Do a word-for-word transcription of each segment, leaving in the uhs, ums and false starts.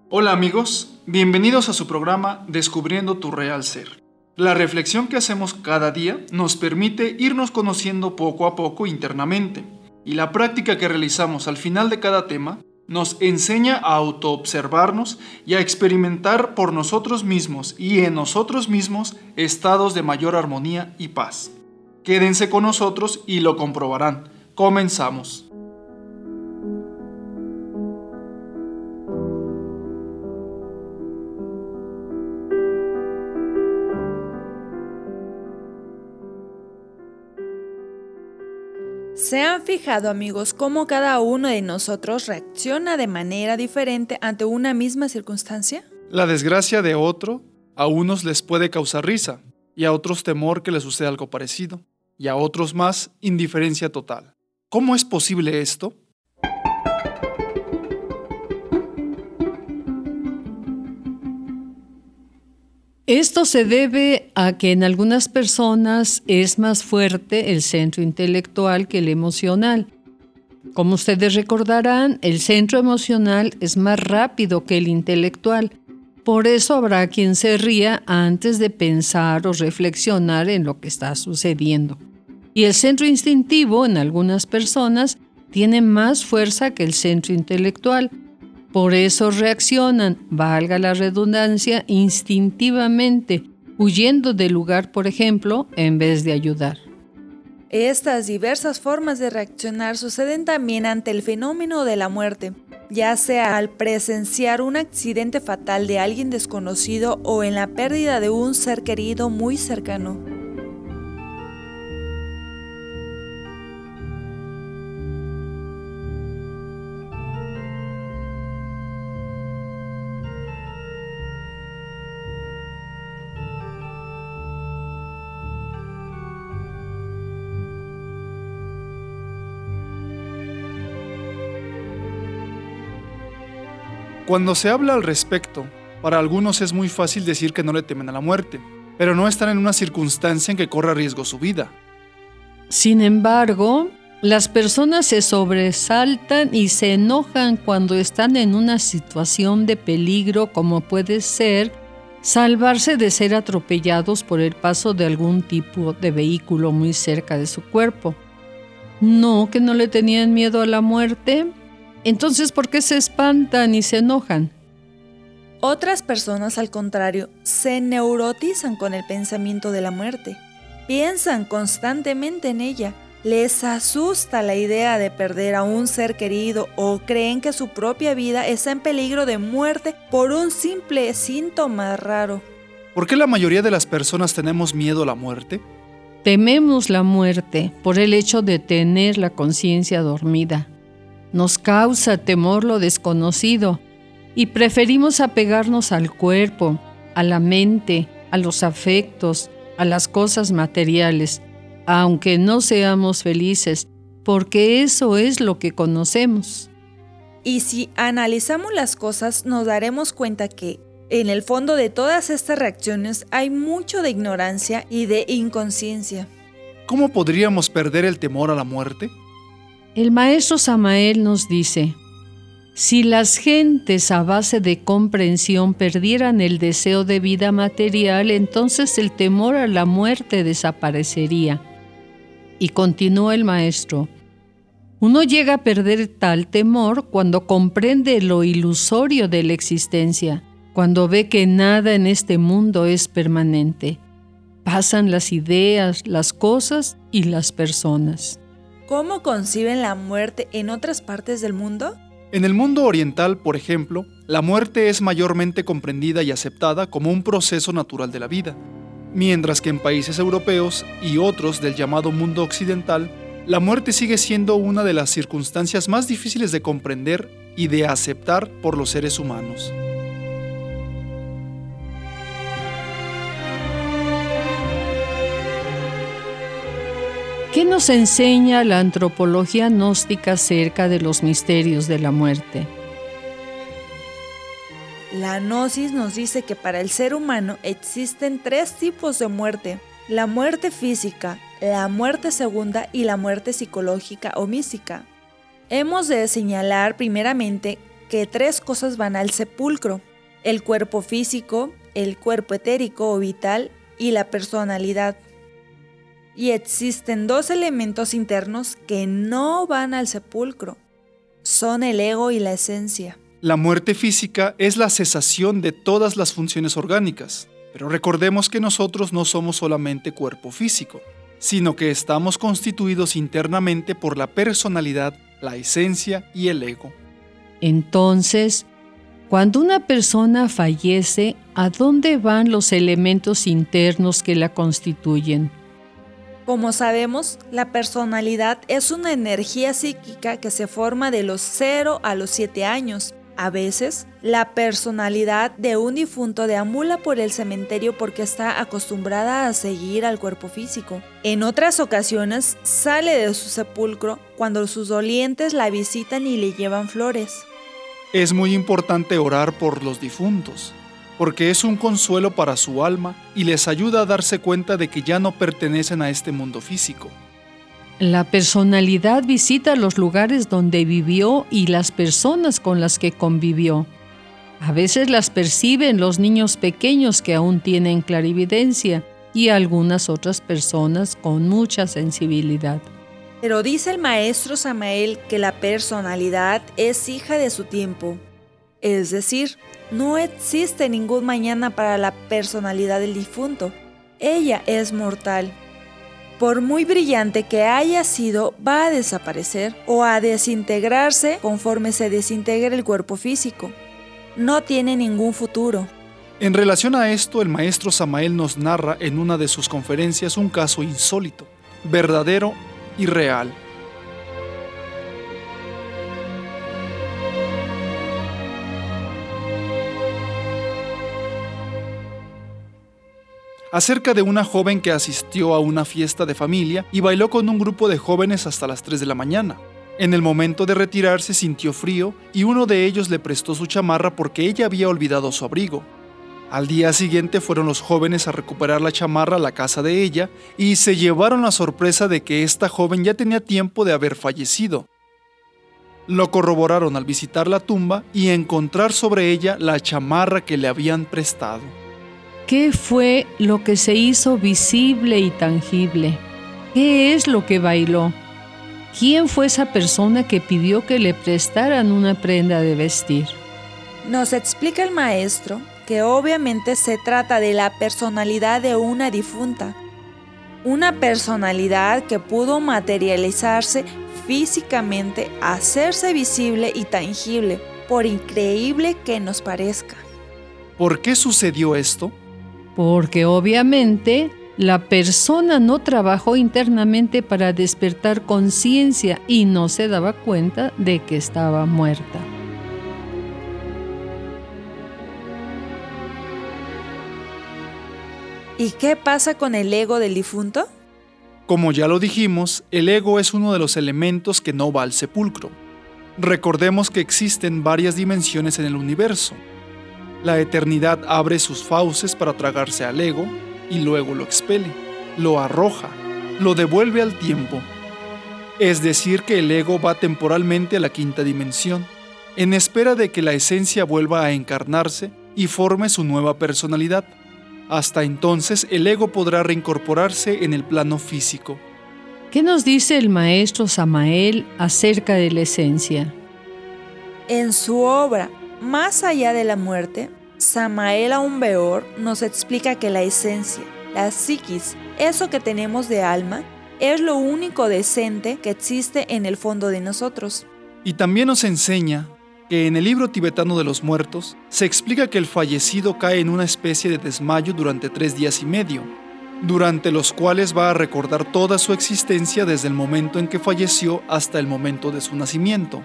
Hola amigos, bienvenidos a su programa Descubriendo tu Real Ser. La reflexión que hacemos cada día nos permite irnos conociendo poco a poco internamente, y la práctica que realizamos al final de cada tema nos enseña a autoobservarnos y a experimentar por nosotros mismos y en nosotros mismos estados de mayor armonía y paz. Quédense con nosotros y lo comprobarán. Comenzamos. ¿Se han fijado, amigos, cómo cada uno de nosotros reacciona de manera diferente ante una misma circunstancia? La desgracia de otro a unos les puede causar risa, y a otros temor que les suceda algo parecido, y a otros más indiferencia total. ¿Cómo es posible esto? Esto se debe a que en algunas personas es más fuerte el centro intelectual que el emocional. Como ustedes recordarán, el centro emocional es más rápido que el intelectual. Por eso habrá quien se ría antes de pensar o reflexionar en lo que está sucediendo. Y el centro instintivo en algunas personas tiene más fuerza que el centro intelectual. Por eso reaccionan, valga la redundancia, instintivamente, huyendo del lugar, por ejemplo, en vez de ayudar. Estas diversas formas de reaccionar suceden también ante el fenómeno de la muerte, ya sea al presenciar un accidente fatal de alguien desconocido o en la pérdida de un ser querido muy cercano. Cuando se habla al respecto, para algunos es muy fácil decir que no le temen a la muerte, pero no están en una circunstancia en que corra riesgo su vida. Sin embargo, las personas se sobresaltan y se enojan cuando están en una situación de peligro, como puede ser salvarse de ser atropellados por el paso de algún tipo de vehículo muy cerca de su cuerpo. ¿No que no le tenían miedo a la muerte? Entonces, ¿por qué se espantan y se enojan? Otras personas, al contrario, se neurotizan con el pensamiento de la muerte. Piensan constantemente en ella. Les asusta la idea de perder a un ser querido o creen que su propia vida está en peligro de muerte por un simple síntoma raro. ¿Por qué la mayoría de las personas tenemos miedo a la muerte? Tememos la muerte por el hecho de tener la conciencia dormida. Nos causa temor lo desconocido y preferimos apegarnos al cuerpo, a la mente, a los afectos, a las cosas materiales, aunque no seamos felices, porque eso es lo que conocemos. Y si analizamos las cosas, nos daremos cuenta que en el fondo de todas estas reacciones hay mucho de ignorancia y de inconsciencia. ¿Cómo podríamos perder el temor a la muerte? El maestro Samael nos dice: si las gentes a base de comprensión perdieran el deseo de vida material, entonces el temor a la muerte desaparecería. Y continúa el maestro: uno llega a perder tal temor cuando comprende lo ilusorio de la existencia, cuando ve que nada en este mundo es permanente. Pasan las ideas, las cosas y las personas. ¿Cómo conciben la muerte en otras partes del mundo? En el mundo oriental, por ejemplo, la muerte es mayormente comprendida y aceptada como un proceso natural de la vida, mientras que en países europeos y otros del llamado mundo occidental, la muerte sigue siendo una de las circunstancias más difíciles de comprender y de aceptar por los seres humanos. ¿Qué nos enseña la antropología gnóstica acerca de los misterios de la muerte? La gnosis nos dice que para el ser humano existen tres tipos de muerte: la muerte física, la muerte segunda y la muerte psicológica o mística. Hemos de señalar primeramente que tres cosas van al sepulcro: el cuerpo físico, el cuerpo etérico o vital y la personalidad. Y existen dos elementos internos que no van al sepulcro. Son el ego y la esencia. La muerte física es la cesación de todas las funciones orgánicas, pero recordemos que nosotros no somos solamente cuerpo físico, sino que estamos constituidos internamente por la personalidad, la esencia y el ego. Entonces, cuando una persona fallece, ¿a dónde van los elementos internos que la constituyen? Como sabemos, la personalidad es una energía psíquica que se forma de los cero a los siete años. A veces, la personalidad de un difunto deambula por el cementerio porque está acostumbrada a seguir al cuerpo físico. En otras ocasiones, sale de su sepulcro cuando sus dolientes la visitan y le llevan flores. Es muy importante orar por los difuntos, porque es un consuelo para su alma y les ayuda a darse cuenta de que ya no pertenecen a este mundo físico. La personalidad visita los lugares donde vivió y las personas con las que convivió. A veces las perciben los niños pequeños que aún tienen clarividencia y algunas otras personas con mucha sensibilidad. Pero dice el maestro Samael que la personalidad es hija de su tiempo. Es decir, no existe ningún mañana para la personalidad del difunto. Ella es mortal. Por muy brillante que haya sido, va a desaparecer o a desintegrarse conforme se desintegre el cuerpo físico. No tiene ningún futuro. En relación a esto, el maestro Samael nos narra en una de sus conferencias un caso insólito, verdadero y real. Acerca de una joven que asistió a una fiesta de familia y bailó con un grupo de jóvenes hasta las tres de la mañana. En el momento de retirarse sintió frío y uno de ellos le prestó su chamarra porque ella había olvidado su abrigo. Al día siguiente fueron los jóvenes a recuperar la chamarra a la casa de ella y se llevaron la sorpresa de que esta joven ya tenía tiempo de haber fallecido. Lo corroboraron al visitar la tumba y encontrar sobre ella la chamarra que le habían prestado. ¿Qué fue lo que se hizo visible y tangible? ¿Qué es lo que bailó? ¿Quién fue esa persona que pidió que le prestaran una prenda de vestir? Nos explica el maestro que obviamente se trata de la personalidad de una difunta. Una personalidad que pudo materializarse físicamente, hacerse visible y tangible, por increíble que nos parezca. ¿Por qué sucedió esto? Porque obviamente la persona no trabajó internamente para despertar conciencia y no se daba cuenta de que estaba muerta. ¿Y qué pasa con el ego del difunto? Como ya lo dijimos, el ego es uno de los elementos que no va al sepulcro. Recordemos que existen varias dimensiones en el universo. La eternidad abre sus fauces para tragarse al ego y luego lo expele, lo arroja, lo devuelve al tiempo. Es decir, que el ego va temporalmente a la quinta dimensión, en espera de que la esencia vuelva a encarnarse y forme su nueva personalidad. Hasta entonces, el ego podrá reincorporarse en el plano físico. ¿Qué nos dice el maestro Samael acerca de la esencia? En su obra Más allá de la muerte, Samael Aun Weor nos explica que la esencia, la psiquis, eso que tenemos de alma, es lo único decente que existe en el fondo de nosotros. Y también nos enseña que en el libro tibetano de los muertos se explica que el fallecido cae en una especie de desmayo durante tres días y medio, durante los cuales va a recordar toda su existencia desde el momento en que falleció hasta el momento de su nacimiento.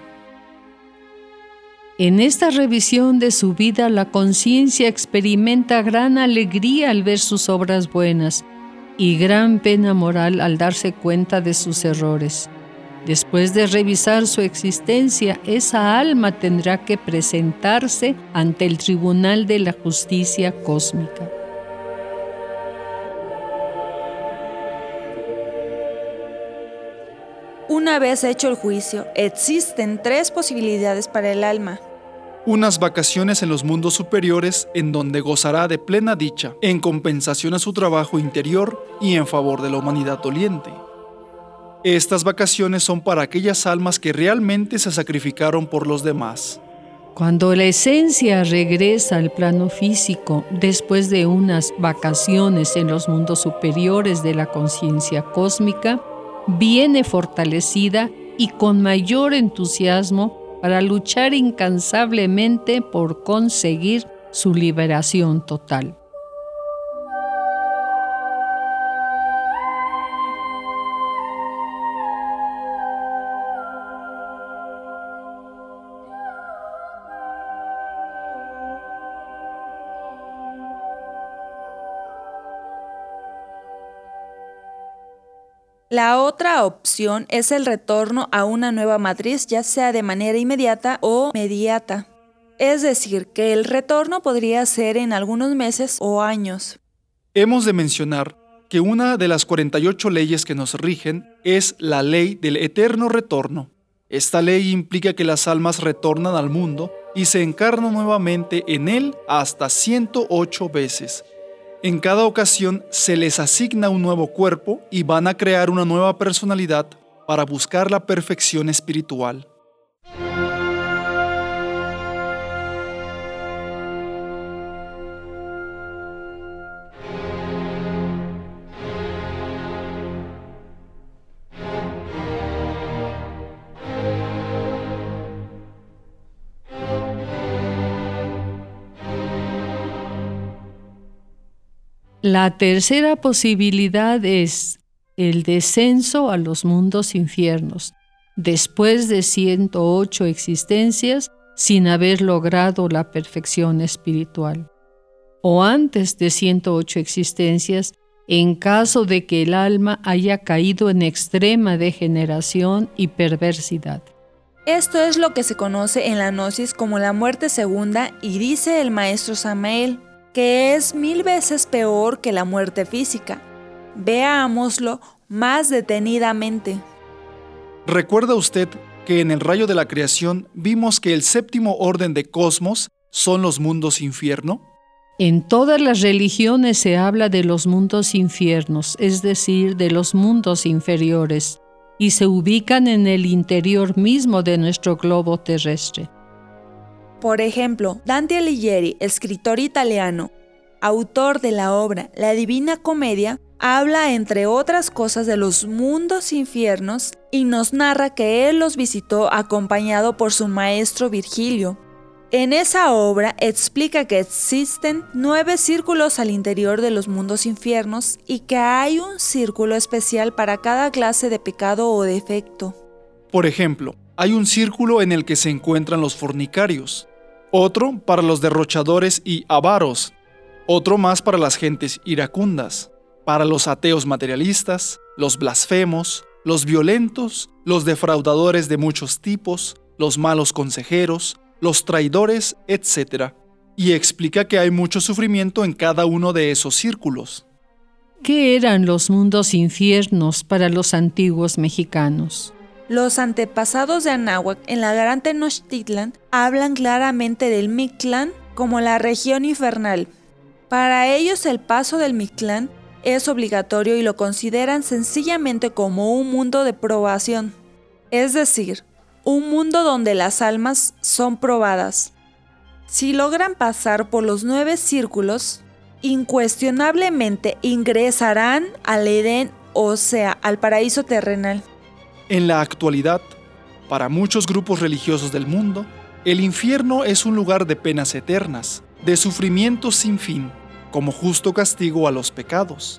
En esta revisión de su vida, la conciencia experimenta gran alegría al ver sus obras buenas y gran pena moral al darse cuenta de sus errores. Después de revisar su existencia, esa alma tendrá que presentarse ante el tribunal de la justicia cósmica. Una vez hecho el juicio, existen tres posibilidades para el alma. unas vacaciones en los mundos superiores en donde gozará de plena dicha, en compensación a su trabajo interior y en favor de la humanidad doliente. Estas vacaciones son para aquellas almas que realmente se sacrificaron por los demás. Cuando la esencia regresa al plano físico después de unas vacaciones en los mundos superiores de la conciencia cósmica, viene fortalecida y con mayor entusiasmo para luchar incansablemente por conseguir su liberación total. La otra opción es el retorno a una nueva matriz, ya sea de manera inmediata o mediata. Es decir, que el retorno podría ser en algunos meses o años. Hemos de mencionar que una de las cuarenta y ocho leyes que nos rigen es la ley del eterno retorno. Esta ley implica que las almas retornan al mundo y se encarnan nuevamente en él hasta ciento ocho veces. En cada ocasión se les asigna un nuevo cuerpo y van a crear una nueva personalidad para buscar la perfección espiritual. La tercera posibilidad es el descenso a los mundos infiernos, después de ciento ocho existencias sin haber logrado la perfección espiritual, o antes de ciento ocho existencias en caso de que el alma haya caído en extrema degeneración y perversidad. Esto es lo que se conoce en la Gnosis como la muerte segunda y dice el maestro Samael, que es mil veces peor que la muerte física. Veámoslo más detenidamente. ¿Recuerda usted que en el rayo de la creación vimos que el séptimo orden de cosmos son los mundos infierno? En todas las religiones se habla de los mundos infiernos, es decir, de los mundos inferiores, y se ubican en el interior mismo de nuestro globo terrestre. Por ejemplo, Dante Alighieri, escritor italiano, autor de la obra La Divina Comedia, habla entre otras cosas de los mundos infiernos y nos narra que él los visitó acompañado por su maestro Virgilio. En esa obra explica que existen nueve círculos al interior de los mundos infiernos y que hay un círculo especial para cada clase de pecado o defecto. Por ejemplo, hay un círculo en el que se encuentran los fornicarios, otro para los derrochadores y avaros, otro más para las gentes iracundas, para los ateos materialistas, los blasfemos, los violentos, los defraudadores de muchos tipos, los malos consejeros, los traidores, etcétera. Y explica que hay mucho sufrimiento en cada uno de esos círculos. ¿Qué eran los mundos infiernos para los antiguos mexicanos? Los antepasados de Anáhuac en la Gran Tenochtitlan hablan claramente del Mictlán como la región infernal. Para ellos el paso del Mictlán es obligatorio y lo consideran sencillamente como un mundo de probación, es decir, un mundo donde las almas son probadas. Si logran pasar por los nueve círculos, incuestionablemente ingresarán al Edén, o sea, al paraíso terrenal. En la actualidad, para muchos grupos religiosos del mundo, el infierno es un lugar de penas eternas, de sufrimientos sin fin, como justo castigo a los pecados.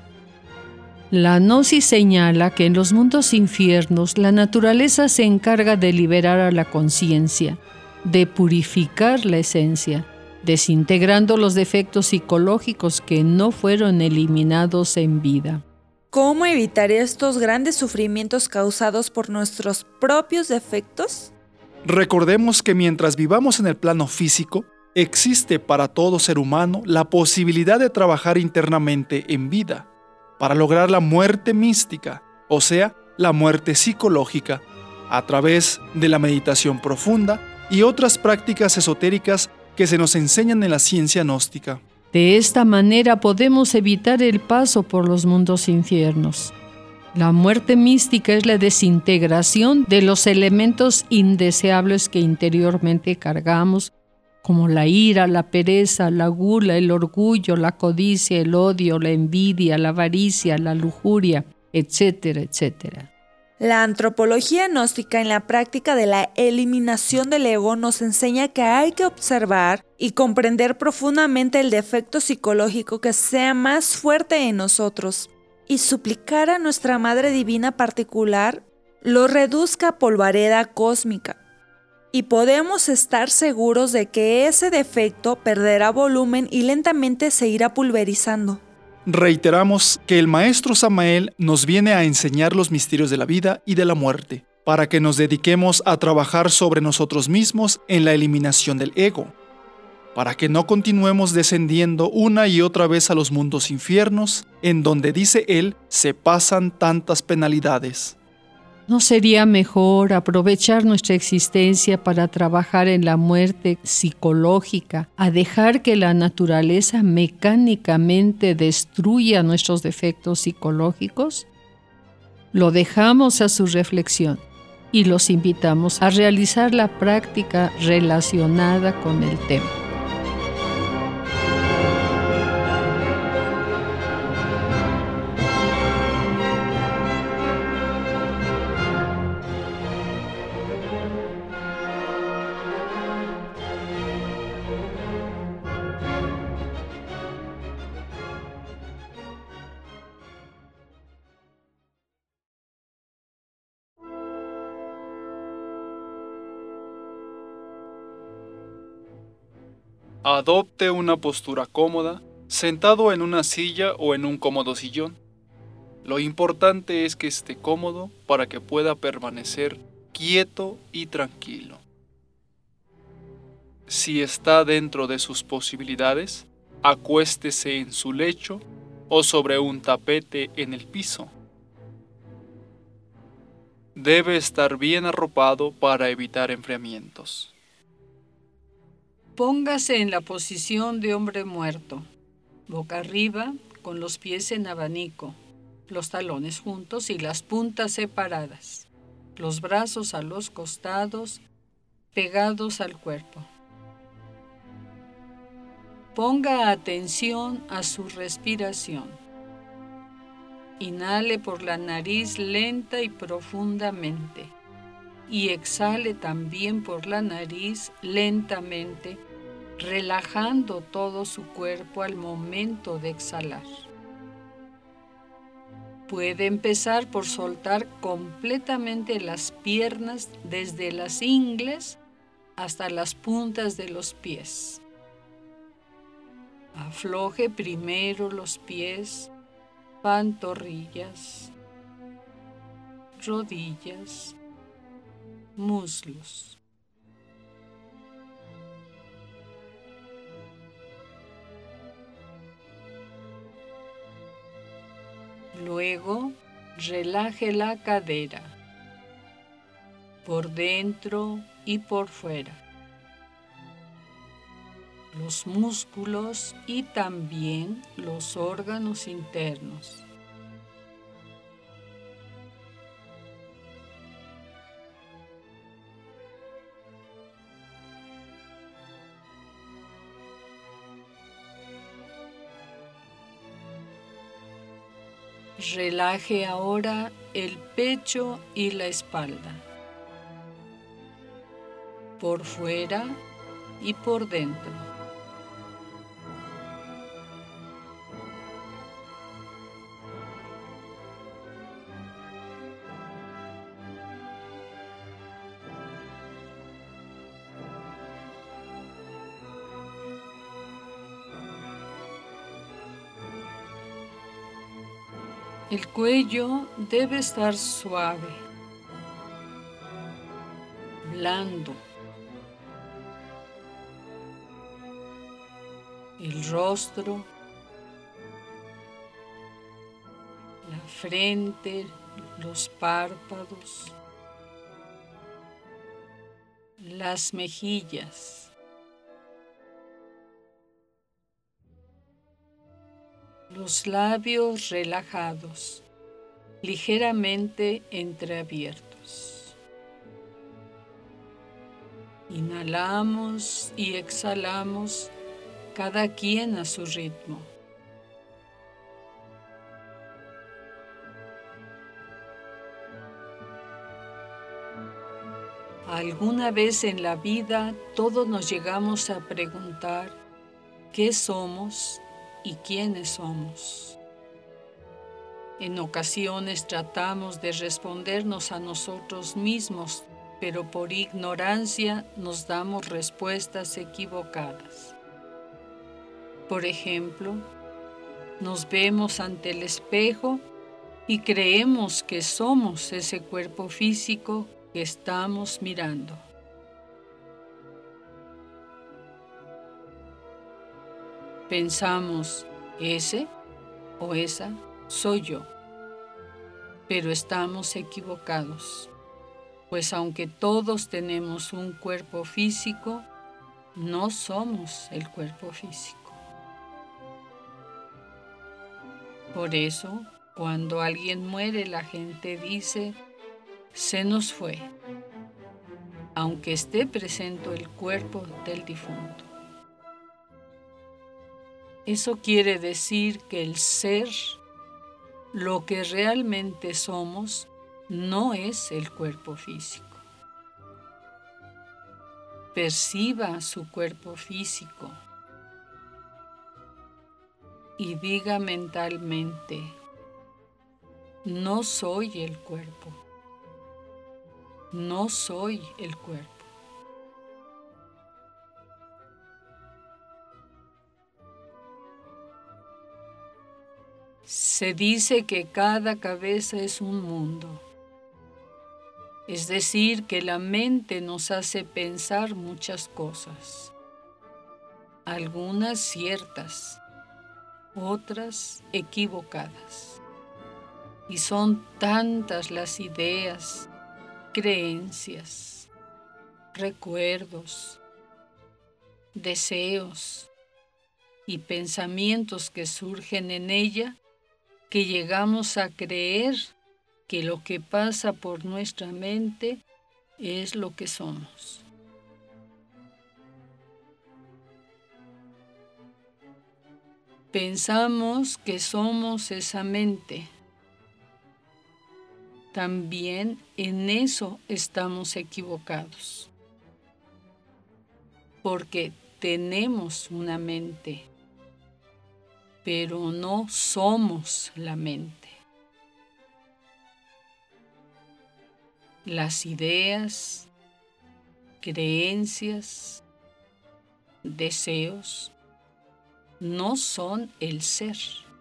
La Gnosis señala que en los mundos infiernos la naturaleza se encarga de liberar a la conciencia, de purificar la esencia, desintegrando los defectos psicológicos que no fueron eliminados en vida. ¿Cómo evitar estos grandes sufrimientos causados por nuestros propios defectos? Recordemos que mientras vivamos en el plano físico, existe para todo ser humano la posibilidad de trabajar internamente en vida, para lograr la muerte mística, o sea, la muerte psicológica, a través de la meditación profunda y otras prácticas esotéricas que se nos enseñan en la ciencia gnóstica. De esta manera podemos evitar el paso por los mundos infiernos. La muerte mística es la desintegración de los elementos indeseables que interiormente cargamos, como la ira, la pereza, la gula, el orgullo, la codicia, el odio, la envidia, la avaricia, la lujuria, etcétera, etcétera. La antropología gnóstica en la práctica de la eliminación del ego nos enseña que hay que observar y comprender profundamente el defecto psicológico que sea más fuerte en nosotros y suplicar a nuestra Madre Divina particular lo reduzca a polvareda cósmica. Y podemos estar seguros de que ese defecto perderá volumen y lentamente se irá pulverizando. Reiteramos que el Maestro Samael nos viene a enseñar los misterios de la vida y de la muerte, para que nos dediquemos a trabajar sobre nosotros mismos en la eliminación del ego, para que no continuemos descendiendo una y otra vez a los mundos infiernos, en donde, dice él, se pasan tantas penalidades. ¿No sería mejor aprovechar nuestra existencia para trabajar en la muerte psicológica, a dejar que la naturaleza mecánicamente destruya nuestros defectos psicológicos? Lo dejamos a su reflexión y los invitamos a realizar la práctica relacionada con el tema. Adopte una postura cómoda, sentado en una silla o en un cómodo sillón. Lo importante es que esté cómodo para que pueda permanecer quieto y tranquilo. Si está dentro de sus posibilidades, acuéstese en su lecho o sobre un tapete en el piso. Debe estar bien arropado para evitar enfriamientos. Póngase en la posición de hombre muerto, boca arriba, con los pies en abanico, los talones juntos y las puntas separadas, los brazos a los costados, pegados al cuerpo. Ponga atención a su respiración. Inhale por la nariz lenta y profundamente y exhale también por la nariz lentamente, relajando todo su cuerpo al momento de exhalar. Puede empezar por soltar completamente las piernas desde las ingles hasta las puntas de los pies. Afloje primero los pies, pantorrillas, rodillas, muslos. Luego, relaje la cadera, por dentro y por fuera, los músculos y también los órganos internos. Relaje ahora el pecho y la espalda, por fuera y por dentro. El cuello debe estar suave, blando. El rostro, la frente, los párpados, las mejillas, los labios relajados, ligeramente entreabiertos. Inhalamos y exhalamos, cada quien a su ritmo. Alguna vez en la vida todos nos llegamos a preguntar qué somos y quiénes somos. En ocasiones tratamos de respondernos a nosotros mismos, pero por ignorancia nos damos respuestas equivocadas. Por ejemplo, nos vemos ante el espejo y creemos que somos ese cuerpo físico que estamos mirando. Pensamos, ese o esa soy yo, pero estamos equivocados, pues aunque todos tenemos un cuerpo físico, no somos el cuerpo físico. Por eso, cuando alguien muere, la gente dice, se nos fue, aunque esté presente el cuerpo del difunto. Eso quiere decir que el ser, lo que realmente somos, no es el cuerpo físico. Perciba su cuerpo físico y diga mentalmente, no soy el cuerpo. No soy el cuerpo. Se dice que cada cabeza es un mundo, es decir, que la mente nos hace pensar muchas cosas, algunas ciertas, otras equivocadas. Y son tantas las ideas, creencias, recuerdos, deseos y pensamientos que surgen en ella que llegamos a creer que lo que pasa por nuestra mente es lo que somos. Pensamos que somos esa mente. También en eso estamos equivocados, porque tenemos una mente, pero no somos la mente. Las ideas, creencias, deseos no son el ser.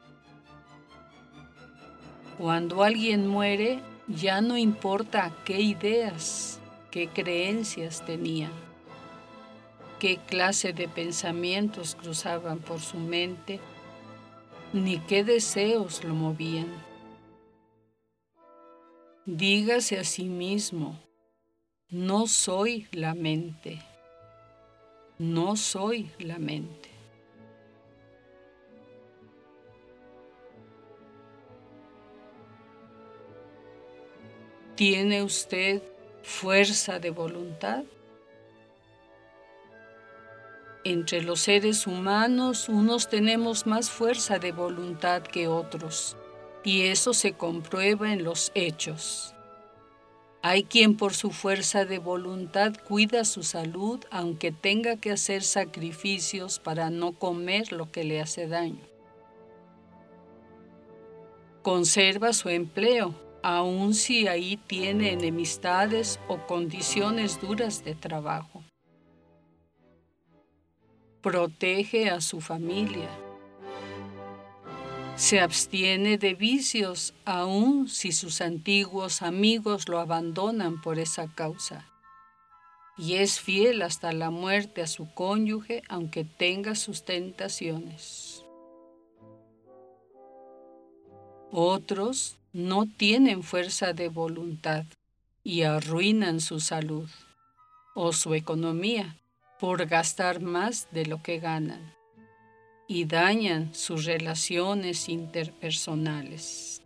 Cuando alguien muere, ya no importa qué ideas, qué creencias tenía, qué clase de pensamientos cruzaban por su mente, ni qué deseos lo movían. Dígase a sí mismo, no soy la mente, no soy la mente. ¿Tiene usted fuerza de voluntad? Entre los seres humanos, unos tenemos más fuerza de voluntad que otros, y eso se comprueba en los hechos. Hay quien por su fuerza de voluntad cuida su salud, aunque tenga que hacer sacrificios para no comer lo que le hace daño. Conserva su empleo, aun si ahí tiene enemistades o condiciones duras de trabajo. Protege a su familia. Se abstiene de vicios, aun si sus antiguos amigos lo abandonan por esa causa. Y es fiel hasta la muerte a su cónyuge, aunque tenga sus tentaciones. Otros no tienen fuerza de voluntad y arruinan su salud. o su economía por gastar más de lo que ganan y dañan sus relaciones interpersonales.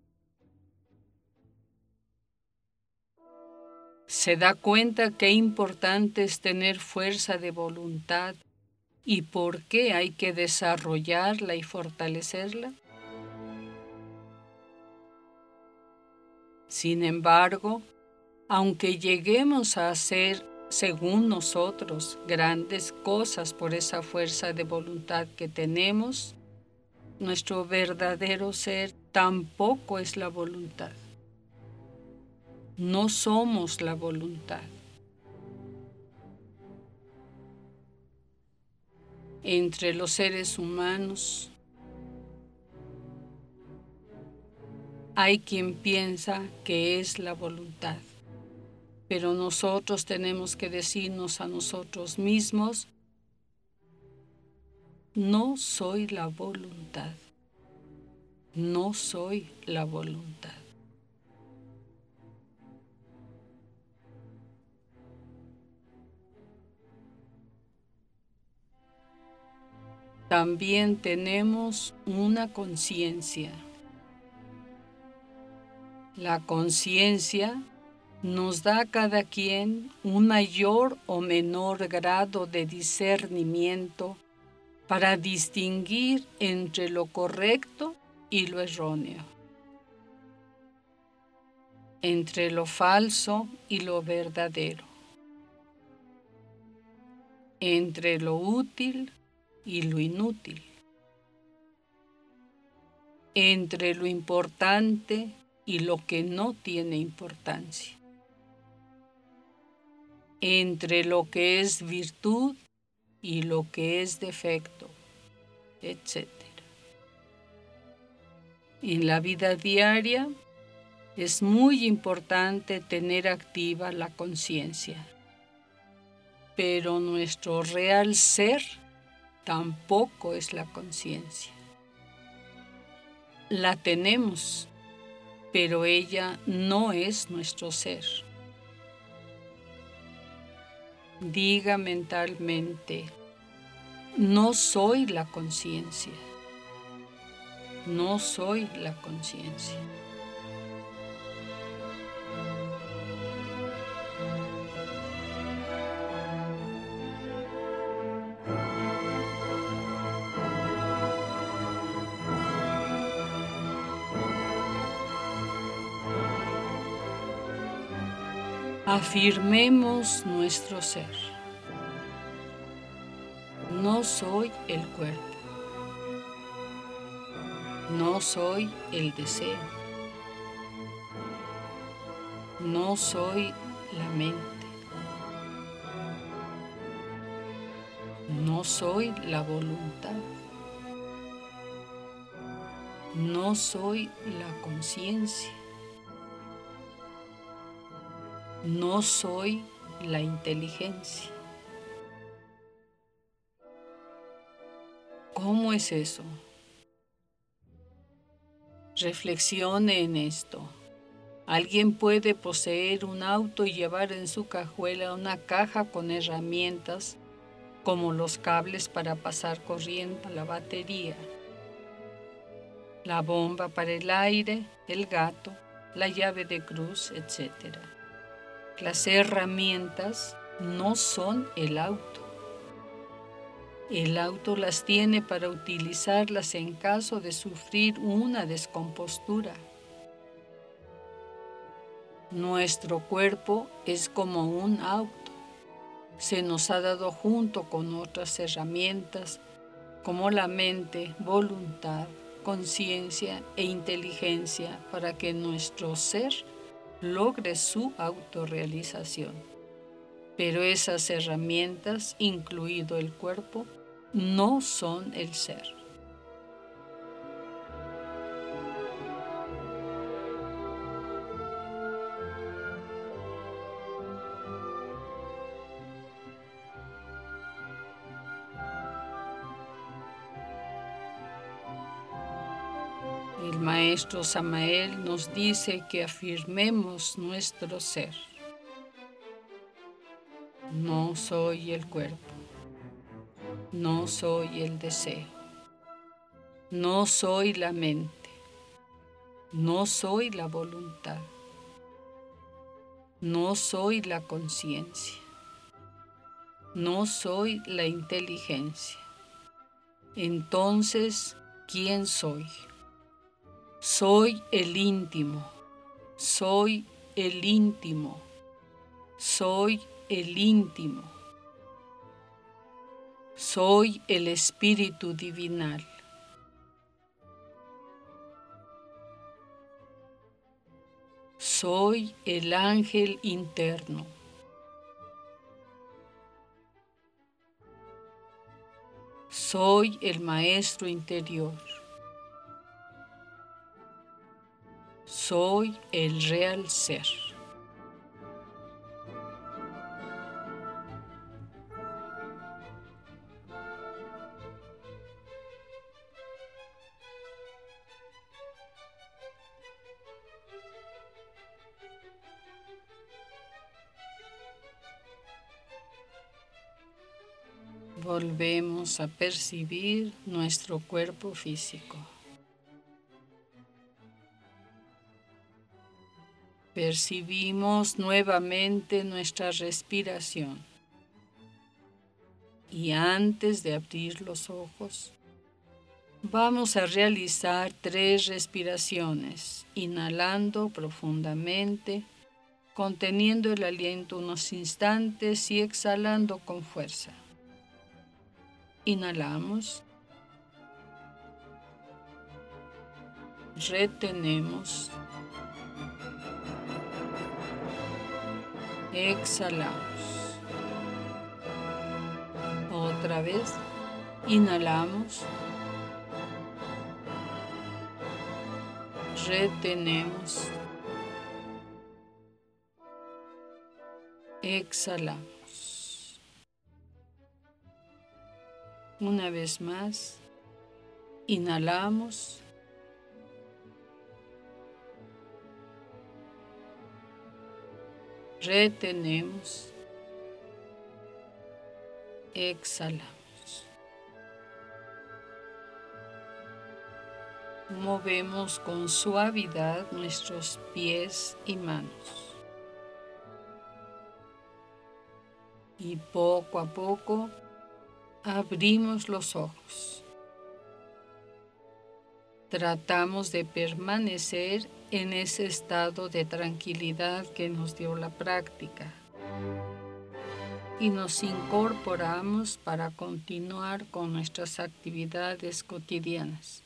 Se da cuenta qué importante es tener fuerza de voluntad y por qué hay que desarrollarla y fortalecerla. Sin embargo, aunque lleguemos a hacer, según nosotros, grandes cosas por esa fuerza de voluntad que tenemos, nuestro verdadero ser tampoco es la voluntad. No somos la voluntad. Entre los seres humanos hay quien piensa que es la voluntad, pero nosotros tenemos que decirnos a nosotros mismos: no soy la voluntad, no soy la voluntad. También tenemos una conciencia. La conciencia nos da a cada quien un mayor o menor grado de discernimiento para distinguir entre lo correcto y lo erróneo, entre lo falso y lo verdadero, entre lo útil y lo inútil, entre lo importante y lo que no tiene importancia, entre lo que es virtud y lo que es defecto, etcétera. En la vida diaria es muy importante tener activa la conciencia, pero nuestro real ser tampoco es la conciencia. La tenemos, pero ella no es nuestro ser. Diga mentalmente: no soy la conciencia. No soy la conciencia. Afirmemos nuestro ser. No soy el cuerpo. No soy el deseo. No soy la mente. No soy la voluntad. No soy la conciencia. No soy la inteligencia. ¿Cómo es eso? Reflexione en esto. Alguien puede poseer un auto y llevar en su cajuela una caja con herramientas como los cables para pasar corriente a la batería, la bomba para el aire, el gato, la llave de cruz, etcétera. Las herramientas no son el auto. El auto las tiene para utilizarlas en caso de sufrir una descompostura. Nuestro cuerpo es como un auto. Se nos ha dado junto con otras herramientas como la mente, voluntad, conciencia e inteligencia para que nuestro ser logre su autorrealización. Pero esas herramientas, incluido el cuerpo, no son el ser. El maestro Samael nos dice que afirmemos nuestro ser. No soy el cuerpo. No soy el deseo. No soy la mente. No soy la voluntad. No soy la conciencia. No soy la inteligencia. Entonces, ¿quién soy? Soy el íntimo. Soy el íntimo. Soy el íntimo. Soy el espíritu divinal. Soy el ángel interno. Soy el maestro interior. Soy el real ser. Volvemos a percibir nuestro cuerpo físico. Percibimos nuevamente nuestra respiración. Y antes de abrir los ojos, vamos a realizar tres respiraciones, inhalando profundamente, conteniendo el aliento unos instantes y exhalando con fuerza. Inhalamos, retenemos, exhalamos. Otra vez, inhalamos, retenemos, exhalamos. Una vez más, inhalamos, retenemos, exhalamos. Movemos con suavidad nuestros pies y manos. Y poco a poco, abrimos los ojos. Tratamos de permanecer en ese estado de tranquilidad que nos dio la práctica y nos incorporamos para continuar con nuestras actividades cotidianas.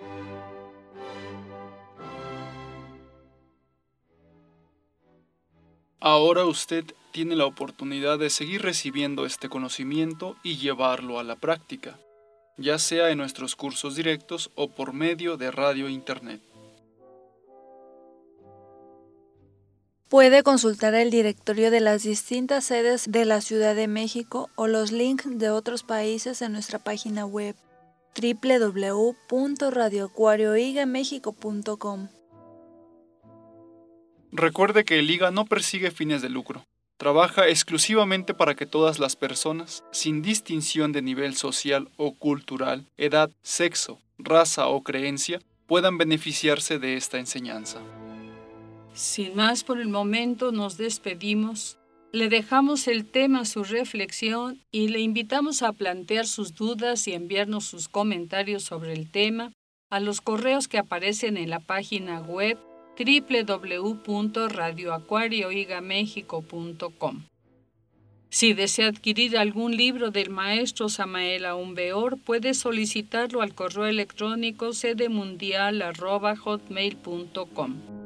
Ahora usted tiene la oportunidad de seguir recibiendo este conocimiento y llevarlo a la práctica, ya sea en nuestros cursos directos o por medio de radio e internet. Puede consultar el directorio de las distintas sedes de la Ciudad de México o los links de otros países en nuestra página web doble u doble u doble u punto radio acuario iga mexico punto com. Recuerde que el I G A no persigue fines de lucro. Trabaja exclusivamente para que todas las personas, sin distinción de nivel social o cultural, edad, sexo, raza o creencia, puedan beneficiarse de esta enseñanza. Sin más por el momento, nos despedimos. Le dejamos el tema a su reflexión y le invitamos a plantear sus dudas y enviarnos sus comentarios sobre el tema a los correos que aparecen en la página web doble u doble u doble u punto radio acuario iga mexico punto com. Si desea adquirir algún libro del maestro Samael Aún Weor, puede solicitarlo al correo electrónico sedemundial arroba hotmail punto com.